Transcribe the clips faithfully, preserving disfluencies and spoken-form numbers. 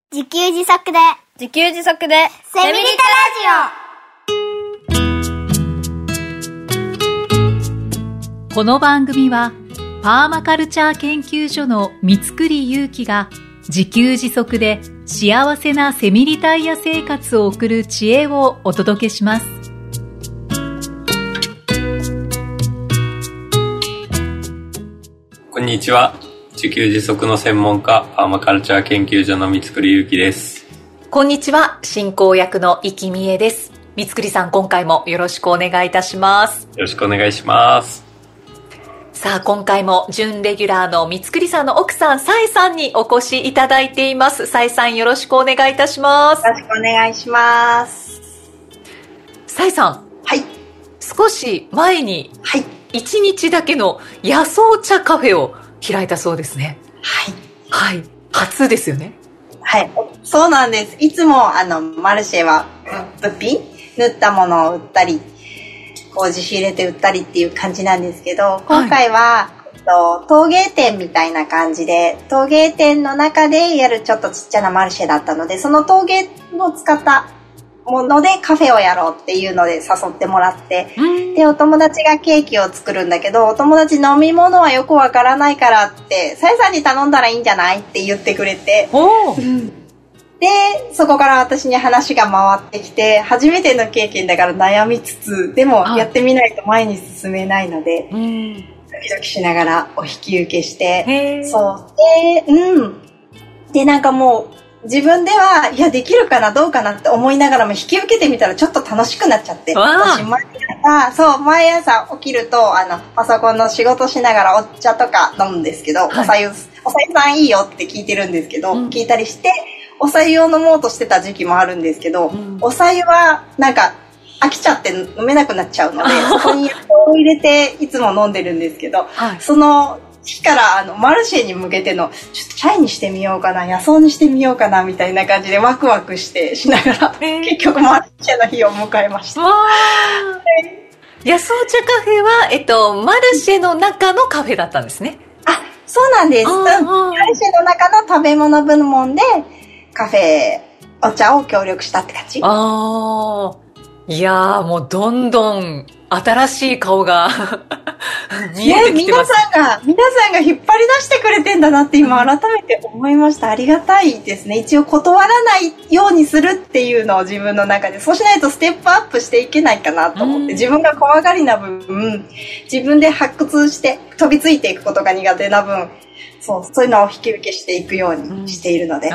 自給自足で自給自足でセミリタラジオ。この番組はパーマカルチャー研究所の三栗祐樹が自給自足で幸せなセミリタイヤ生活を送る知恵をお届けします。 こんにちは。自給自足の専門家、パーマカルチャー研究所の三栗祐樹です。 こんにちは。進行役の生きみえです。三栗さん、今回もよろしくお願いいたします。 よろしくお願いします。 さあ、今回も準レギュラーの三栗さんの奥さん、さえさんにお越しいただいています。さえさん、よろしくお願いいたします。 よろしくお願いします。 さえさん。 はい。 少し前に、 はい。 一日だけの野草茶カフェを開いたそうですね。 はい。 はい。初ですよね。 はい。そうなんです。いつも、あの、マルシェは、物品塗ったものを売ったり、麹仕入れて売ったりっていう感じなんですけど、今回は、はい、えっと、陶芸店みたいな感じで、陶芸店の中でやるちょっとちっちゃなマルシェだったので、その陶芸を使ったものでカフェをやろうっていうので誘ってもらって、で、お友達がケーキを作るんだけど、お友達飲み物はよくわからないからって、さえさんに頼んだらいいんじゃないって言ってくれて、 おで、そこから私に話が回ってきて、初めての経験だから悩みつつ、でもやってみないと前に進めないので、ドキドキしながらお引き受けして、そう。で、うん。で、なんかもう、自分では、いや、できるかな、どうかなって思いながらも引き受けてみたらちょっと楽しくなっちゃって。私、毎朝、そう、毎朝起きると、あの、パソコンの仕事しながらお茶とか飲むんですけど、はい、おさゆ、おさゆさんいいよって聞いてるんですけど、うん、聞いたりして、おさゆを飲もうとしてた時期もあるんですけど、うん、おさゆは、なんか、飽きちゃって飲めなくなっちゃうので、そこに野草を入れていつも飲んでるんですけど、はい、その、日からあのマルシェに向けてのちょっとチャイにしてみようかな、野草にしてみようかなみたいな感じでワクワクしてしながら、えー、結局マルシェの日を迎えました。 わー野草茶カフェは、えっと、マルシェの中のカフェだったんですね。 あ、そうなんです。マルシェの中の食べ物部門でカフェお茶を協力したって感じ。 あー、いやーもうどんどん新しい顔が見えてきてます。 皆さんが、皆さんが引っ張り出してくれてんだなって今改めて思いました。ありがたいですね。一応断らないようにするっていうのを自分の中で、そうしないとステップアップしていけないかなと思って、自分が怖がりな分、自分で発掘して飛びついていくことが苦手な分、そう、そういうのを引き受けしていくようにしているので。うん、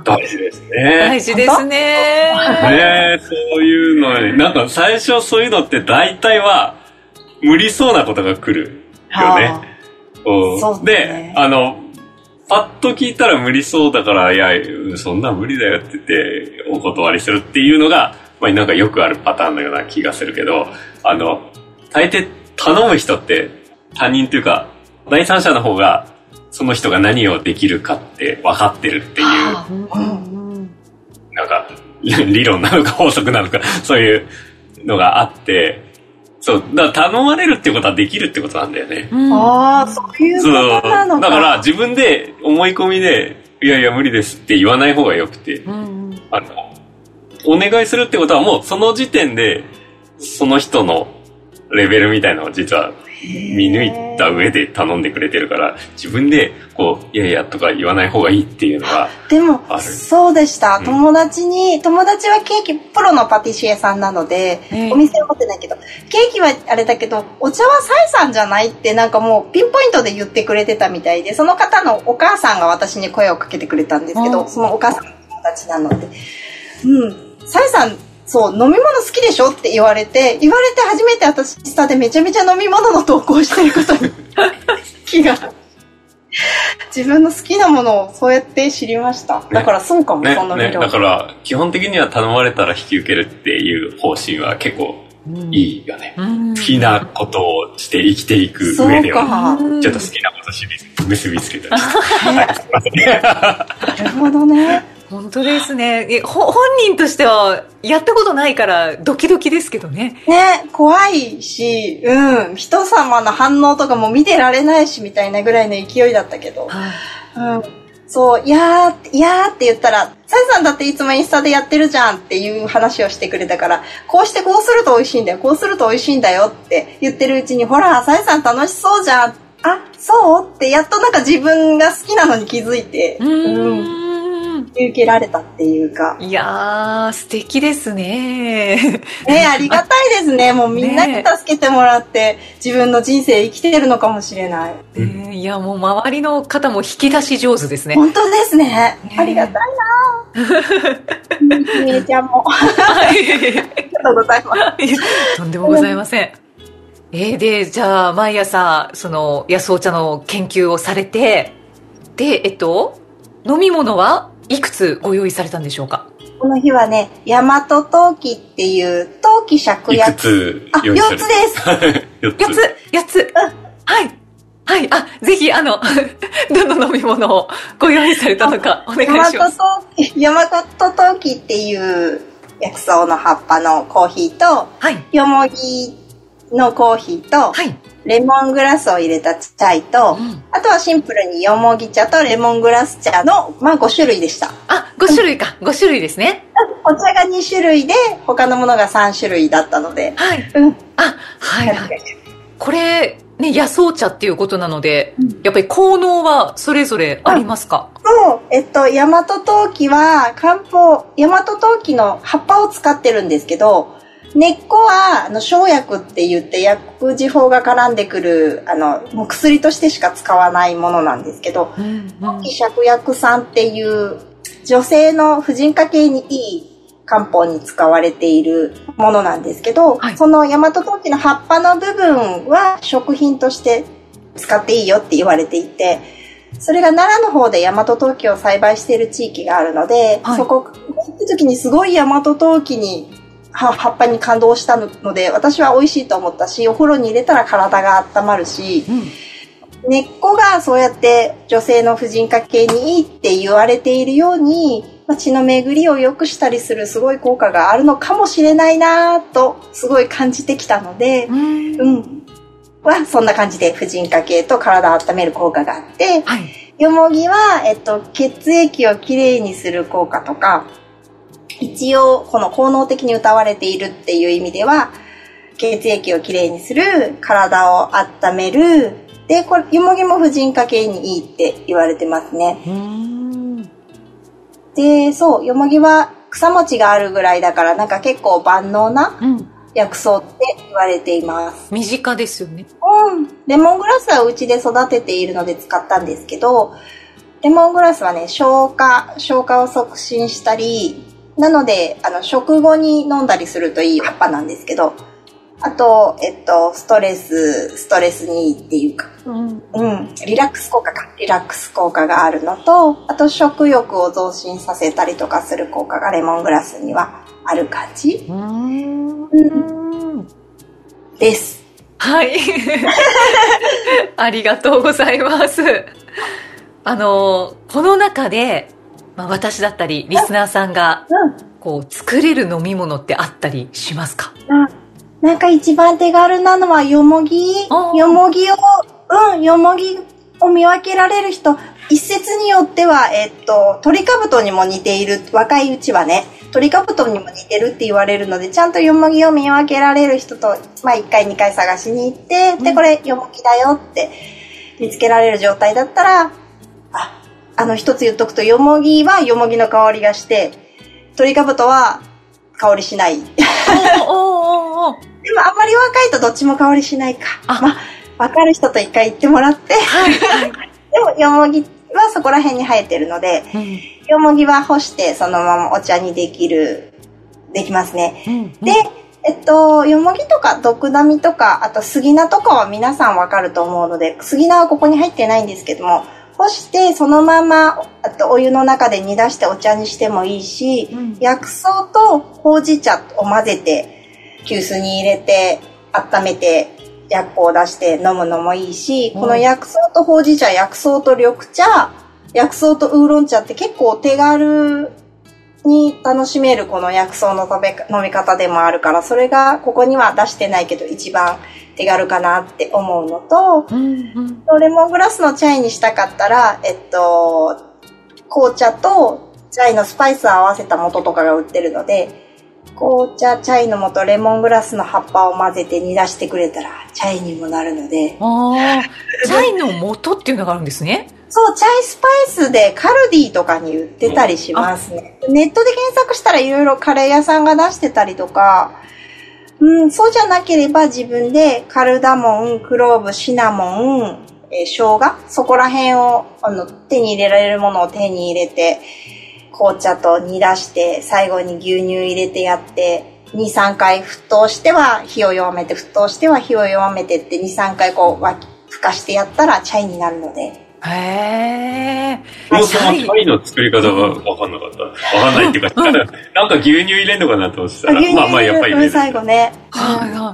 大事ですね。 大事ですね。 ね、そういうの、なんか最初そういうのって大体は無理そうなことが来るよね。そうで、ね、あの、パッと聞いたら無理そうだから、いや、そんな無理だよって言ってお断りするっていうのが、まあなんかよくあるパターンのような気がするけど、あの、大抵頼む人って他人というか、第三者の方が、その人が何をできるかって分かってるっていう、なんか、理論なのか法則なのか、そういうのがあって、そう、だから頼まれるってことはできるってことなんだよね。 うん、ああ、そういうことなのか。 だから自分で思い込みで、いやいや無理ですって言わない方がよくて、うん、あの、お願いするってことはもうその時点で、その人のレベルみたいなのを実は見抜いた上で頼んでくれてるから、自分でこういやいやとか言わない方がいいっていうのはでもそうでした、うん、友達に友達はケーキプロのパティシエさんなので、お店は持ってないけどケーキはあれだけどお茶はサイさんじゃないってなんかもうピンポイントで言ってくれてたみたいで、その方のお母さんが私に声をかけてくれたんですけど、そのお母さんの友達なので、うんサイさんそう、飲み物好きでしょって言われて、言われて初めて私、インスタでめちゃめちゃ飲み物の投稿してることに気が。自分の好きなものをそうやって知りました。だからそうかも、 ね、 そんなね、だから基本的には頼まれたら引き受けるっていう方針は結構いいよね。うん、好きなことをして生きていく上では、ちょっと好きなことし結びつけたりして。 なるほどね。 本当ですね。え、本人としてはやったことないからドキドキですけどね。 ね、怖いし、うん、人様の反応とかも見てられないしみたいなぐらいの勢いだったけど、はあ、うん、 そう、いやー、いやーって言ったら、さえさんだっていつもインスタでやってるじゃんっていう話をしてくれたから、こうしてこうすると美味しいんだよ、こうすると美味しいんだよって言ってるうちに、ほら、さえさん楽しそうじゃん。あ、そうってやっとなんか自分が好きなのに気づいて、 うーん。 受けられたっていうか。 いやー、素敵ですね。 ね、ありがたいですね。もうみんなに助けてもらって、自分の人生生きてるのかもしれない。 ね、いや、もう周りの方も引き出し上手ですね。 本当ですね。ね、ありがたいなぁ。みえちゃんも。ありがとうございます。 とんでもございません。えー、で、じゃあ、毎朝、その、野草茶の研究をされて、で、えっと、飲み物はいくつご用意されたんでしょうか？ この日はね、大和陶器っていう陶器芍薬。 いくつ用意された？あ、よっつです。 よっつ。よっつ。うん、はい。はい。あ、ぜひ、あの、どの飲み物をご用意されたのかお願いします。 大和陶器っていう薬草の葉っぱのコーヒーと、はい、よもぎのコーヒーと、はい、レモングラスを入れたチャイと、うん、あとはシンプルによもぎ茶とレモングラス茶の、まあご種類でした。 あ、ご種類か。うん、ご種類ですね。 お茶がに種類で、他のものがさん種類だったので。 はい。うん。あ、はい、はい。これ、ね、野草茶っていうことなので、うん、やっぱり効能はそれぞれありますか？ そう。えっと、大和陶器は、漢方、大和陶器の葉っぱを使ってるんですけど、根っこは、あの、生薬って言って、薬事法が絡んでくる、あの、もう薬としてしか使わないものなんですけど、陶器芍薬散っていう、女性の婦人科系にいい漢方に使われているものなんですけど、はい、その大和陶器の葉っぱの部分は食品として使っていいよって言われていて、それが奈良の方で大和陶器を栽培している地域があるので、はい、そこ行った時にすごい大和陶器に葉っぱに感動したので、私は美味しいと思ったし、お風呂に入れたら体が温まるし、うん、根っこがそうやって女性の婦人科系にいいって言われているように、血の巡りを良くしたりするすごい効果があるのかもしれないなとすごい感じてきたので、うん、うん、はそんな感じで婦人科系と体を温める効果があって、はい、よもぎは、えっと、血液をきれいにする効果とか、一応この効能的に謳われているっていう意味では、血液をきれいにする、体を温める、でこれよもぎも婦人科系にいいって言われてますね。うーん、でそうよもぎは草持ちがあるぐらいだから、なんか結構万能な薬草って言われています。 身近ですよね。 うん。レモングラスはうちで育てているので使ったんですけど、レモングラスはね、消化消化を促進したり、なので、あの、食後に飲んだりするといい葉っぱなんですけど、あと、えっと、ストレス、ストレスにいいっていうか、うん、うん、リラックス効果か、リラックス効果があるのと、あと食欲を増進させたりとかする効果がレモングラスにはある感じ。うーん、うん、です。 はい。ありがとうございます。あの、この中で、まあ、私だったりリスナーさんがこう作れる飲み物ってあったりしますか？ なんか一番手軽なのはよもぎ。よもぎを、うん、よもぎを見分けられる人、一説によっては、えっと、トリカブトにも似ている、若いうちはね、トリカブトにも似てるって言われるので、ちゃんとよもぎを見分けられる人と、まあいっかいにかい探しに行って、で、これよもぎだよって見つけられる状態だったら、あ、あの一つ言っとくと、よもぎはよもぎの香りがして、トリカブトは香りしない。おおおおでもあんまり若いとどっちも香りしないか。あ、まあ、分かる人と一回言ってもらって。はいはい、でもよもぎはそこら辺に生えてるので、うん、よもぎは干してそのままお茶にできる、できますね。うんうん、で、えっと、よもぎとかドクダミとか、あと杉菜とかは皆さん分かると思うので、杉菜はここに入ってないんですけども、干してそのままあとお湯の中で煮出してお茶にしてもいいし、うん、薬草とほうじ茶を混ぜて急須に入れて温めて薬効を出して飲むのもいいし、うん、この薬草とほうじ茶、薬草と緑茶、薬草とウーロン茶って結構手軽に楽しめるこの薬草の食べ飲み方でもあるから、それがここには出してないけど一番手軽かなって思うのと、うんうん、レモングラスのチャイにしたかったら、えっと、 紅茶とチャイのスパイスを合わせた素とかが売ってるので、紅茶、チャイの素、レモングラスの葉っぱを混ぜて煮出してくれたらチャイにもなるので。 ああ、チャイの素っていうのがあるんですね。 そう、チャイスパイスでカルディとかに売ってたりしますね。ネットで検索したらいろいろカレー屋さんが出してたりとか、うん、そうじゃなければ自分でカルダモン、クローブ、シナモン、えー、生姜、そこら辺をあの手に入れられるものを手に入れて、紅茶と煮出して最後に牛乳入れてやってに、さんかい沸騰しては火を弱めて沸騰しては火を弱めてってに、さんかいこうふかしてやったらチャイになるので。 へえ。 もうそのチャイの作り方が分かんなかった。分かんないっていうか、うん、なんか牛乳入れんのかなと思ってたら、まあまあやっぱり入れる。 最後ね。 はいはい。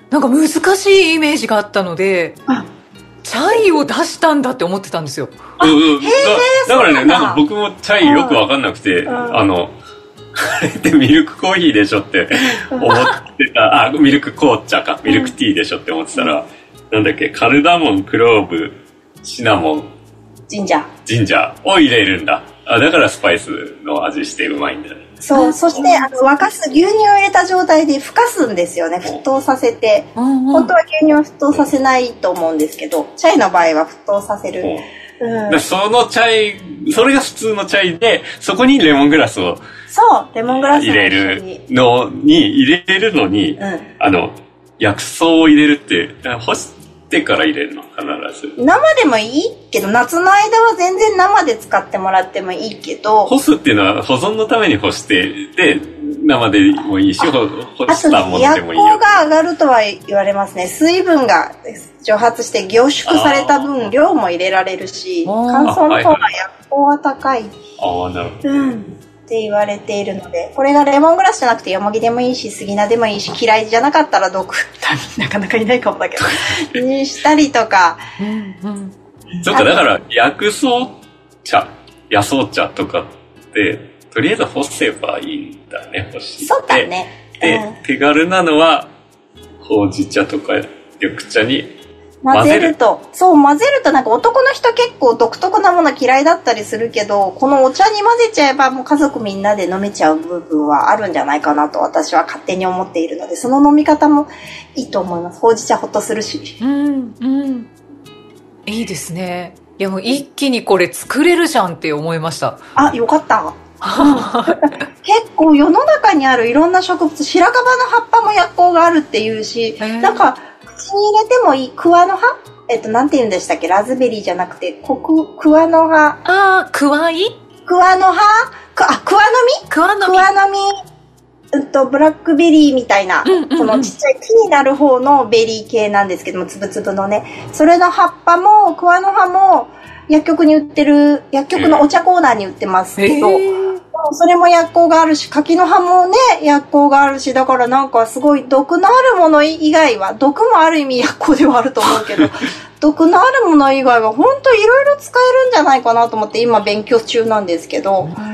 なんか難しいイメージがあったので、チャイを出したんだって思ってたんですよ。 うんうん、だ, だからね、なんか僕もチャイよく分かんなくて、うん、あの、あれってミルクコーヒーでしょって思ってた、あ、ミルク紅茶か、ミルクティーでしょって思ってたら、うん、なんだっけ、カルダモン、クローブ、シナモン、 ジンジャー。 ジンジャーを入れるんだ。あ、だからスパイスの味してうまいんだね。 そう、そしてあの沸かす、牛乳を入れた状態でふかすんですよね。沸騰させて。本当は牛乳は沸騰させないと思うんですけど、チャイの場合は沸騰させる。 うん、そのチャイ、それが普通のチャイで、そこにレモングラスをそう、レモングラスを入れるのに、入れるのに、うん、あの、薬草を入れるって、干してから入れるの必ず。 生でもいいけど、夏の間は全然生で使ってもらってもいいけど。 干すっていうのは保存のために干して、で、生でもいいし、干したものでもいいよ。 薬効が上がるとは言われますね。水分が蒸発して凝縮された分、量も入れられるし、乾燥の方が薬効は高い。 ああ、なるほど。 うん。って言われているので、これがレモングラスじゃなくてよもぎでもいいし、杉菜でもいいし、嫌いじゃなかったら毒、なかなかいないかもだけど、にしたりとか。 うんうん、 そっか、だから薬草茶、野草茶とかって、とりあえず干せばいいんだね、干して。 そうだね。 で、うん、手軽なのは、ほうじ茶とか緑茶に混ぜると。そう、混ぜるとなんか男の人結構独特なもの嫌いだったりするけど、このお茶に混ぜちゃえばもう家族みんなで飲めちゃう部分はあるんじゃないかなと私は勝手に思っているので、その飲み方もいいと思います。ほうじ茶ほっとするし。 うんうん。いいですね。いやもう一気にこれ作れるじゃんって思いました。 あ、よかった。結構世の中にあるいろんな植物、白樺の葉っぱも薬効があるっていうし、なんか口に入れてもいい桑の葉、えっとなんて言うんでしたっけ、ラズベリーじゃなくてコク桑の葉。 ああ、桑い？ 桑の葉？あ、桑の実？ 桑の実。 桑の実。うんとブラックベリーみたいな、うんうんうん、このちっちゃい木になる方のベリー系なんですけども、つぶつぶのね、それの葉っぱも桑の葉も薬局に売ってる、薬局のお茶コーナーに売ってますけど、それも薬効があるし、柿の葉もね、薬効があるし、だからなんかすごい毒のあるもの以外は、毒もある意味薬効ではあると思うけど、毒のあるもの以外は本当いろいろ使えるんじゃないかなと思って今勉強中なんですけど。うん。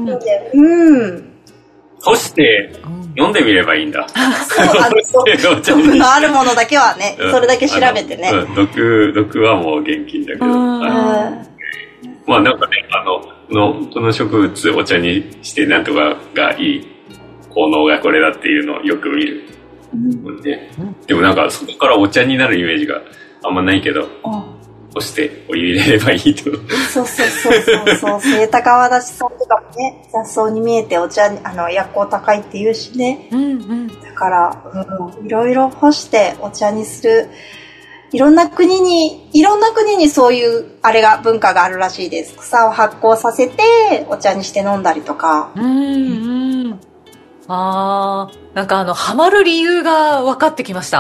うん。 干して飲んでみればいいんだ。 そう、あの、毒のあるものだけはね、それだけ調べてね。 うん、毒、毒はもう現金だけど。まあなんかね、あの、のこの植物お茶にしてなんとかがいい効能がこれだっていうのをよく見る。うんね、でもなんかそこからお茶になるイメージがあんまないけど、干してお湯入れればいいと。 そうそうそうそうそう。セイタカアワダチソウとかもね、雑草に見えてお茶に、あの、薬効高いって言うしね。 うんうん。 だから、うん、いろいろ干してお茶にする。いろんな国に、いろんな国にそういう、あれが、文化があるらしいです。草を発酵させて、お茶にして飲んだりとか。 うんうん。あー、なんかあの、ハマる理由が分かってきました。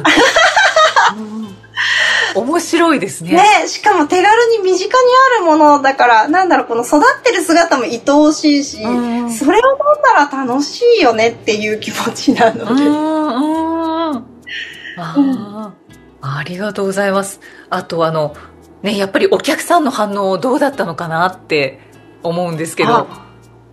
面白いですね。 ね、しかも手軽に身近にあるものだから、なんだろう、この育ってる姿も愛おしいし、それを飲んだら楽しいよねっていう気持ちなので。うんうん。ああ。ありがとうございます。あとあのね、やっぱりお客さんの反応どうだったのかなって思うんですけど、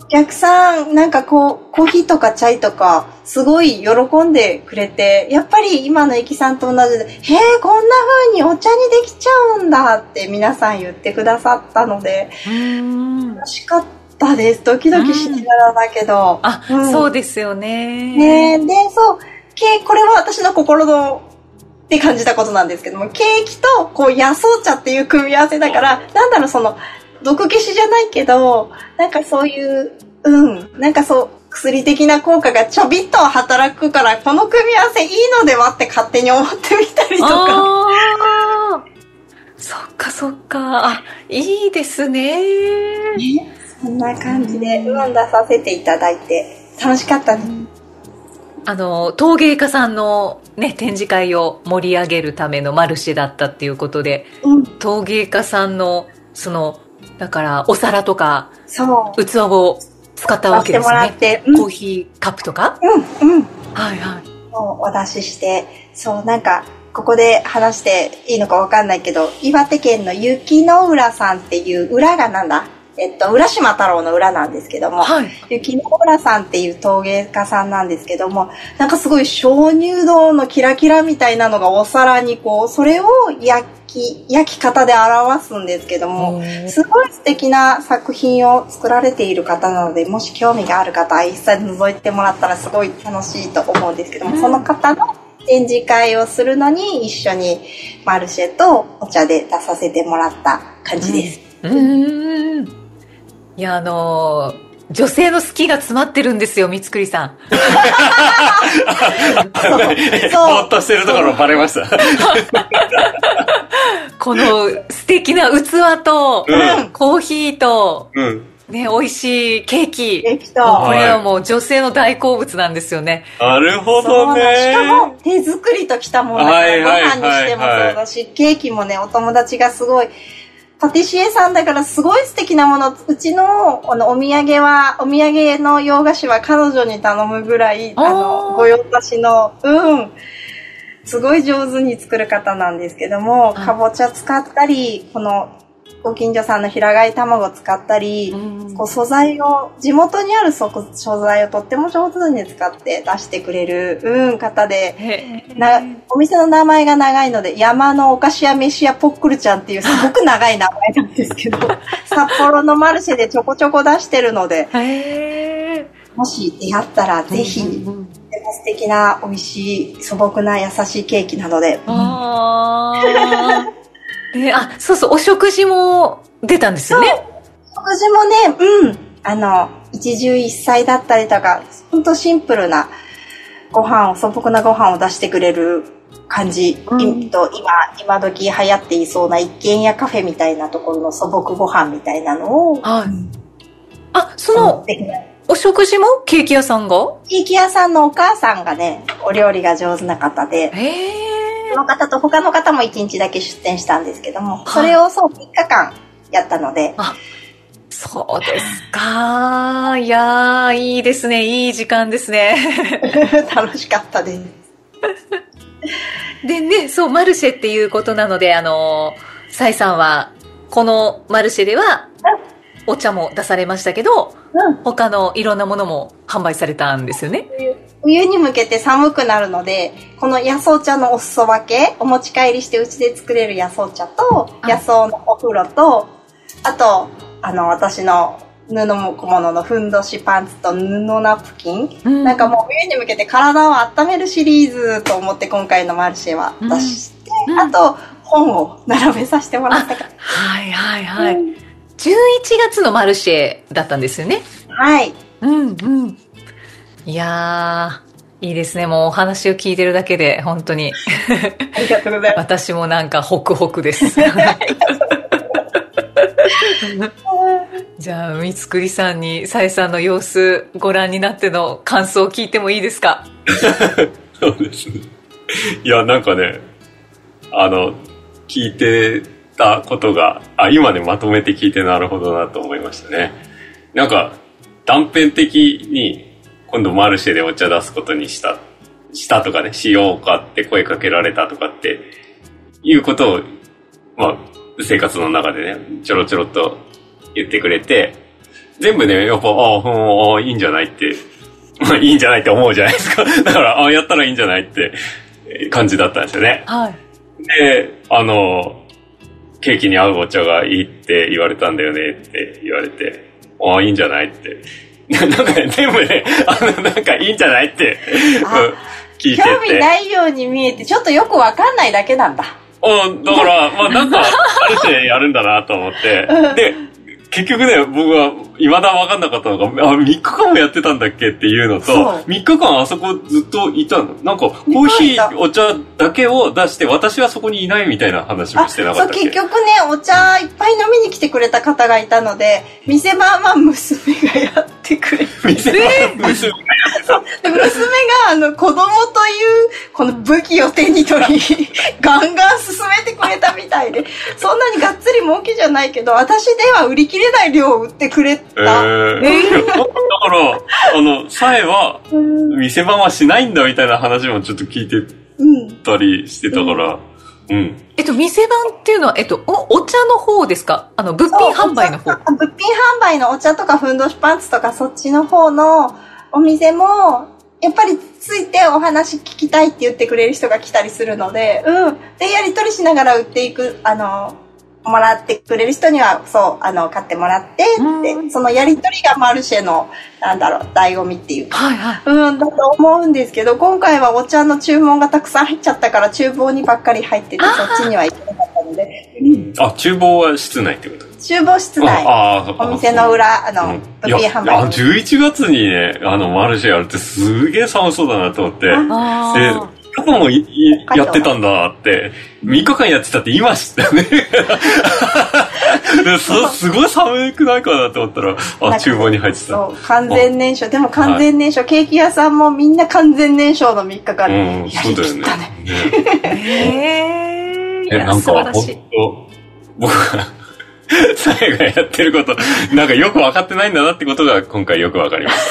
お客さん、なんかこう、コーヒーとかチャイとか、すごい喜んでくれて、やっぱり今のエキさんと同じで、へえ、こんな風にお茶にできちゃうんだって皆さん言ってくださったので、 うーん、 楽しかったです。ドキドキしながらだけど。 あ、うん、そうですよね。 ねで、そう、ケこれは私の心の、って感じたことなんですけども、ケーキと、こう、野草茶っていう組み合わせだから、なんだろう、その、毒消しじゃないけど、なんかそういう、うん、なんかそう、薬的な効果がちょびっと働くから、この組み合わせいいのではって勝手に思ってみたりとか。 あそっかそっか。あ、いいですね。 ね、そんな感じで、うん、出させていただいて、楽しかったです。 あの、陶芸家さんのね、展示会を盛り上げるためのマルシェだったっていうことで、うん、陶芸家さんの、その、だからお皿とか器を使ったわけですね。もらって、うん、コーヒーカップとか、 うんうん、 はいはい。 お出しして、そうなんかここで話していいのかわかんないけど、岩手県の雪の浦さんっていう浦がなんだ。えっと、浦島太郎の浦なんですけども、はい、雪の浦さんっていう陶芸家さんなんですけども、なんかすごい鍾乳洞のキラキラみたいなのがお皿にこう、それを焼き、焼き方で表すんですけども、すごい素敵な作品を作られている方なので、もし興味がある方は一切覗いてもらったらすごい楽しいと思うんですけども、その方の展示会をするのに一緒にマルシェとお茶で出させてもらった感じです。 うん、うーん、いや、あのー、女性の好きが詰まってるんですよ、三つくりさん。 そうそうぼーっとしてるところバレました。 この素敵な器と、うん、コーヒーと、うん、ね、美味しいケーキ。 ケーキと。 これはもう女性の大好物なんですよね。 なるほどね。 しかも手作りときたものだから、ご飯にしてもそうだし、ケーキもね、お友達がすごい、パティシエさんだからすごい素敵なもの、うちの、あのお土産は、お土産の洋菓子は彼女に頼むぐらい、あの、ご用達の、うん、すごい上手に作る方なんですけども、かぼちゃ使ったり、この、ご近所さんの平飼い卵を使ったり、うん、こう素材を、地元にある素材をとっても上手に使って出してくれる、うん、方で、な、お店の名前が長いので、山のお菓子屋飯屋ポックルちゃんっていうすごく長い名前なんですけど、札幌のマルシェでちょこちょこ出してるので、 へもし出会ったらぜひ、うんうんうん、素敵な美味しい素朴な優しいケーキなので、 あで、あ、そうそう、お食事も出たんですよね。 食事もね、うん、あの、一汁一菜だったりとか、ほんとシンプルなご飯を、素朴なご飯を出してくれる感じ、うん、と今、今時流行っていそうな一軒家カフェみたいなところの素朴ご飯みたいなのを、 はい。あ、その、お食事もケーキ屋さんが？ ケーキ屋さんのお母さんがね、お料理が上手な方で、 へー。 その方と他の方もいちにちだけ出店したんですけども、それをそうみっかかんやったので。 あ、そうですか。いやー、いいですね。いい時間ですね。 楽しかったです。 でね、そう、マルシェっていうことなので、あの、サイさんは、このマルシェでは、お茶も出されましたけど、うん、他のいろんなものも販売されたんですよね。 冬に向けて寒くなるので、この野草茶のお裾分け、お持ち帰りしてうちで作れる野草茶と、野草のお風呂と、あと、あの、私の布小物のふんどしパンツと布ナプキン、うん、なんかもう冬に向けて体を温めるシリーズと思って今回のマルシェは出して、うん、あと本を並べさせてもらったから。 はいはいはい。うん、じゅういちがつのマルシェだったんですよね。 はい。 うんうん。いやー、いいですね。もうお話を聞いてるだけで、本当に。 ありがとうございます。 私もなんかホクホクです。じゃあ、三つくりさんに、さえさんの様子ご覧になっての感想を聞いてもいいですか？ そうですね。いや、なんかね、あの、聞いてたことが、あ、今ね、まとめて聞いてなるほどなと思いましたね。なんか、断片的に、今度マルシェでお茶出すことにした、したとかね、しようかって声かけられたとかっていうことを、まあ、生活の中でね、ちょろちょろっと言ってくれて、 全部ね、やっぱ、ああ、いいんじゃないって、いいんじゃないって思うじゃないですか。だから、ああ、やったらいいんじゃないって感じだったんですよね。 はい。 で、あの、ケーキに合うお茶がいいって言われたんだよねって言われて、ああ、いいんじゃないって。なんかね、全部ね、あの、なんかいいんじゃないって聞いてて。 興味ないように見えて、ちょっとよくわかんないだけなんだ。 うん、だから、まあなんか、ある程度やるんだなと思って。で、結局ね、僕は未だ分かんなかったのが、あ、みっかかんもやってたんだっけっていうのと、みっかかんあそこずっといたの。なんか、コーヒー、お茶だけを出して、私はそこにいないみたいな話もしてなかったっけ。 そう、結局ね、お茶いっぱい飲みに来てくれた方がいたので、店番は娘がやってくれて。 店番は娘がやってた。 娘が、あの、子供という、この武器を手に取り、ガンガン進めてくれたみたいで、そんなにがっつり儲けじゃないけど、私では売り切れない量を売ってくれた。えー、えー、だから、あの、さえは、店番はしないんだみたいな話もちょっと聞いてたりしてたから、うん。うん、 えっと、店番っていうのは、えっと、お、お茶の方ですか？あの、物品販売の方。 物品販売のお茶とか、ふんどしパンツとか、そっちの方のお店も、やっぱりついてお話聞きたいって言ってくれる人が来たりするので、うん。で、やり取りしながら売っていく、あの、もらってくれる人には、そう、あの、買ってもらって、で、そのやりとりがマルシェの、なんだろう、醍醐味っていうか、 はいはい、 うん、だと思うんですけど、今回はお茶の注文がたくさん入っちゃったから、厨房にばっかり入ってて、そっちには行けなかったので。 うん、あ、厨房は室内ってこと？ 厨房室内。ああ、お店の裏、あの、物品販売。 あ、じゅういちがつにね、あの、マルシェやるってすげえ寒そうだなと思って。あで過去もやってたんだって、みっかかんやってたって今知ったよね。す, すごい寒くないかなと思ったら、あ、厨房に入ってた。 そう、完全燃焼。でも完全燃焼、はい、ケーキ屋さんもみんな完全燃焼のみっかかんでやりきったね。 へえ、なんか本当僕がサイがやってること、なんかよく分かってないんだなってことが今回よく分かりました。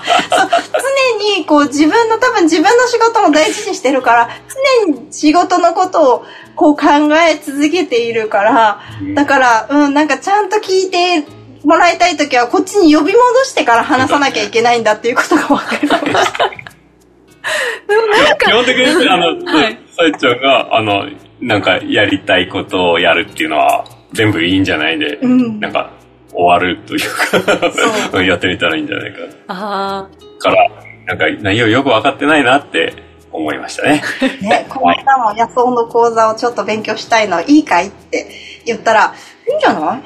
そう常にこう自分の多分自分の仕事も大事にしてるから常に仕事のことをこう考え続けているから、うん、だからうんなんかちゃんと聞いてもらいたいときはこっちに呼び戻してから話さなきゃいけないんだっていうことが分かりました。 でもなんか基本的にあの、はい、さえちゃんがあのなんかやりたいことをやるっていうのは全部いいんじゃないで、うん、なんか終わるというかやってみたらいいんじゃないか。 あから、なんか内容よく分かってないなって思いましたね。 ね、この間も野草の講座をちょっと勉強したいのいいかいって言ったら、いいんじゃない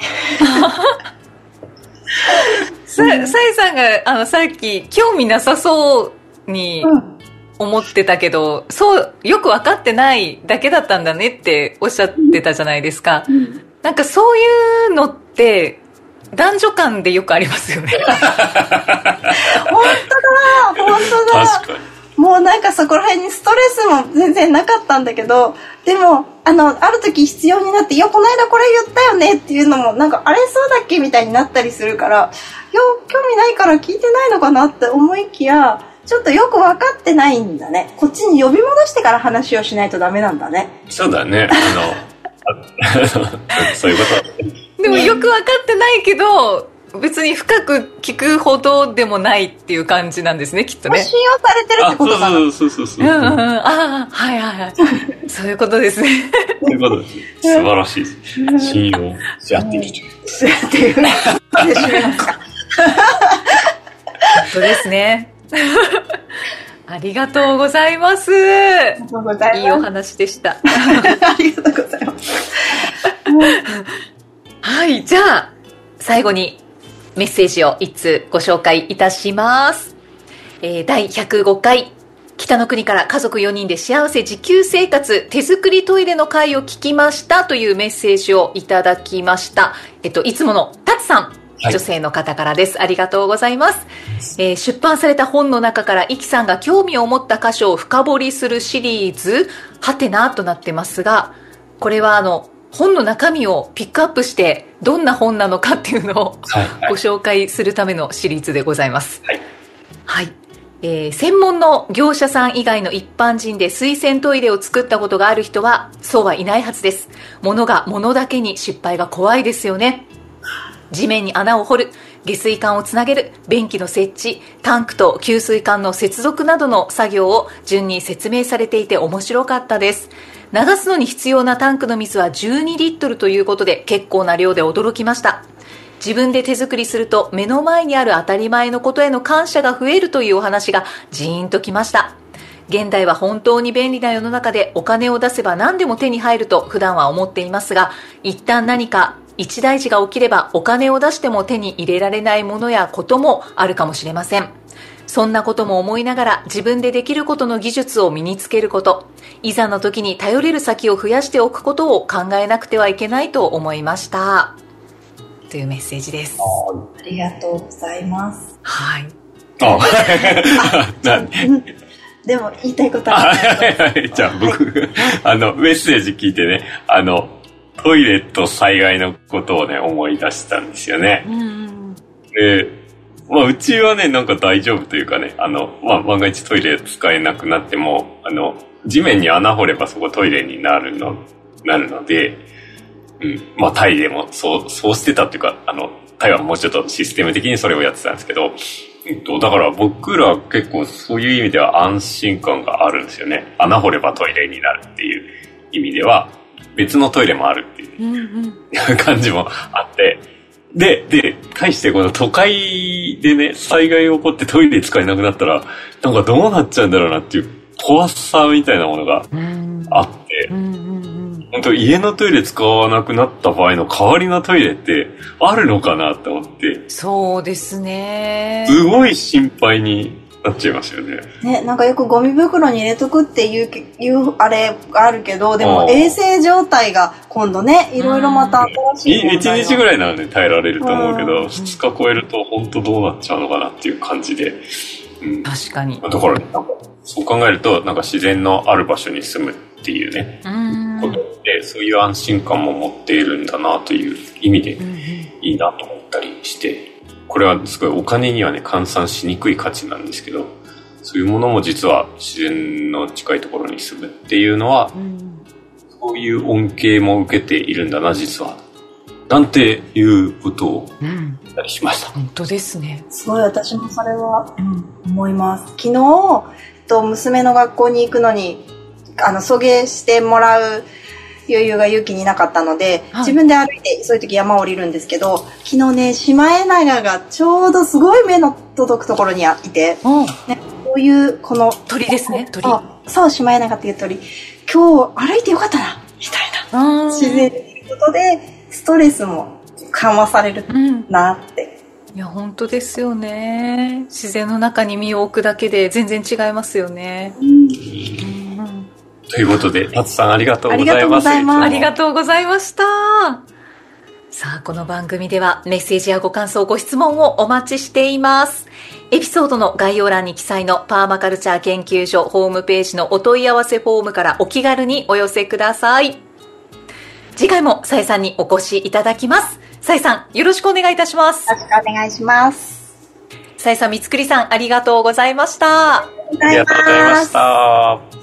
さ、さえさんがあのさっき興味なさそうに思ってたけど、うん、そうよく分かってないだけだったんだねっておっしゃってたじゃないですか。うん、なんかそういうのって男女間でよくありますよね。本当だ本当だ。確かに。もうなんかそこら辺にストレスも全然なかったんだけど、でもあのある時必要になって、いやこの間これ言ったよねっていうのもなんかあれそうだっけみたいになったりするから、いや興味ないから聞いてないのかなって思いきや、ちょっとよく分かってないんだね。こっちに呼び戻してから話をしないとダメなんだね。 そうだね。あのそういうこと。 でもよく分かってないけど、別に深く聞くほどでもないっていう感じなんですね、きっとね。 信用されてるってことかな。 そうそうそうそう。 うんうん、ああ、はいはいはい。そういうことですね。 そういうことです。素晴らしいです。信用し合っている。 し合っている。で、締めますか。 本当ですね。ありがとうございます。 ありがとうございます。 いいお話でした。 ありがとうございます。 はい、じゃあ最後にメッセージを一通ご紹介いたします。えー、だいひゃくごかい北の国から家族よにんで幸せ自給生活手作りトイレの会を聞きましたというメッセージをいただきました。えっといつものタツさん、女性の方からです。ありがとうございます。えー、出版された本の中からイキさんが興味を持った箇所を深掘りするシリーズはてなとなってますが、これはあの本の中身をピックアップしてどんな本なのかっていうのをご紹介するためのシリーズでございます。はい、はいえー、専門の業者さん以外の一般人で水洗トイレを作ったことがある人はそうはいないはずです。物が物だけに失敗が怖いですよね。 地面に穴を掘る、下水管をつなげる、便器の設置、タンクと給水管の接続などの作業を順に説明されていて面白かったです。流すのに必要なタンクの水はじゅうにリットルということで結構な量で驚きました。自分で手作りすると目の前にある当たり前のことへの感謝が増えるというお話がジーンときました。現代は本当に便利な世の中でお金を出せば何でも手に入ると普段は思っていますが、一旦何か一大事が起きればお金を出しても手に入れられないものやこともあるかもしれません。そんなことも思いながら自分でできることの技術を身につけること、いざの時に頼れる先を増やしておくことを考えなくてはいけないと思いました。というメッセージです。 ありがとうございます。 はい。 あなんでも言いたいことある。 じゃあ僕、はい、あの、メッセージ聞いてね、あの、トイレと災害のことをね、思い出したんですよね。うん、で、まあ、うちはね、なんか大丈夫というかね、あの、まあ、万が一トイレ使えなくなっても、あの、地面に穴掘ればそこトイレになるの、なるので、うん、まあ、タイでもそう、そうしてたっていうか、あの、タイはもうちょっとシステム的にそれをやってたんですけど、えっと、だから僕ら結構そういう意味では安心感があるんですよね。穴掘ればトイレになるっていう意味では、別のトイレもあるっていう、うんうん、感じもあって、で、で、対してこの都会でね、災害が起こってトイレ使えなくなったら、なんかどうなっちゃうんだろうなっていう怖さみたいなものがあって、うんうんうん、本当家のトイレ使わなくなった場合の代わりのトイレってあるのかなって思って。 そうですね。 すごい心配になっちゃいますよね。 ね、なんかよくゴミ袋に入れとくっていう、いうあれがあるけど、でも衛生状態が今度ね、いろいろまた新しい問題が。 いちにちぐらいならね、耐えられると思うけど、ふつか超えると本当どうなっちゃうのかなっていう感じで。 うん、確かに。 だから、なんかそう考えると、なんか自然のある場所に住むっていうね、うんことで、そういう安心感も持っているんだなという意味でいいなと思ったりして、これはすごいお金にはね換算しにくい価値なんですけど、そういうものも実は自然の近いところに住むっていうのは、うん、そういう恩恵も受けているんだな実は、なんていうことを言ったりしました。 うん、本当ですね。 すごい私もそれは、うん、思います。昨日と娘の学校に行くのにあの送迎してもらう余裕が勇気になかったので、はい、自分で歩いてそういう時山を降りるんですけど、昨日ねシマエナガがちょうどすごい目の届くところにいて、うんね、こういうこの鳥ですね。鳥。 あ、そう、シマエナガっていう鳥。今日歩いてよかったなみたいな、自然にいることでストレスも緩和されるなって、 うん、いや本当ですよね。自然の中に身を置くだけで全然違いますよね。うんということで、タツさんありがとうございます。 ありがとうございました。さあ、この番組ではメッセージやご感想、ご質問をお待ちしています。エピソードの概要欄に記載のパーマカルチャー研究所ホームページのお問い合わせフォームからお気軽にお寄せください。次回もさえさんにお越しいただきます。さえさん、よろしくお願いいたします。 よろしくお願いします。 さえさん、みつくりさん、ありがとうございました。 ありがとうございました。